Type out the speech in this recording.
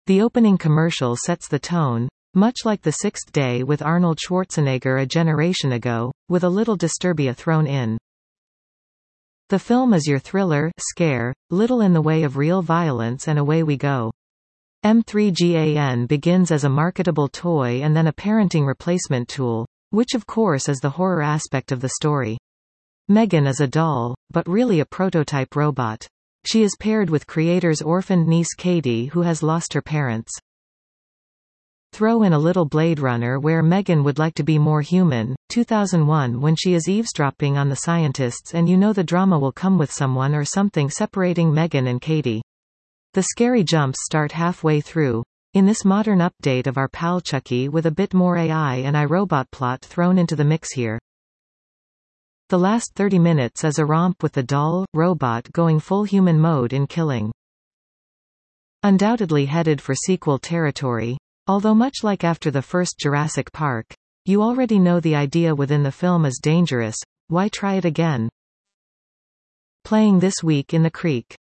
The opening commercial sets the tone, much like The Sixth Day with Arnold Schwarzenegger a generation ago, with a little Disturbia thrown in. The film is your thriller, scare, little in the way of real violence, and away we go. M3GAN begins as a marketable toy and then a parenting replacement tool, which of course is the horror aspect of the story. Megan is a doll, but really a prototype robot. She is paired with creator's orphaned niece Katie, who has lost her parents. Throw in a little Blade Runner where Megan would like to be more human, 2001, when she is eavesdropping on the scientists, and you know the drama will come with someone or something separating Megan and Katie. The scary jumps start halfway through, in this modern update of our pal Chucky, with a bit more AI and iRobot plot thrown into the mix here. The last 30 minutes is a romp with the doll, robot going full human mode in killing. Undoubtedly headed for sequel territory. Although much like after the first Jurassic Park, you already know the idea within the film is dangerous, why try it again? Playing this week in the Creek.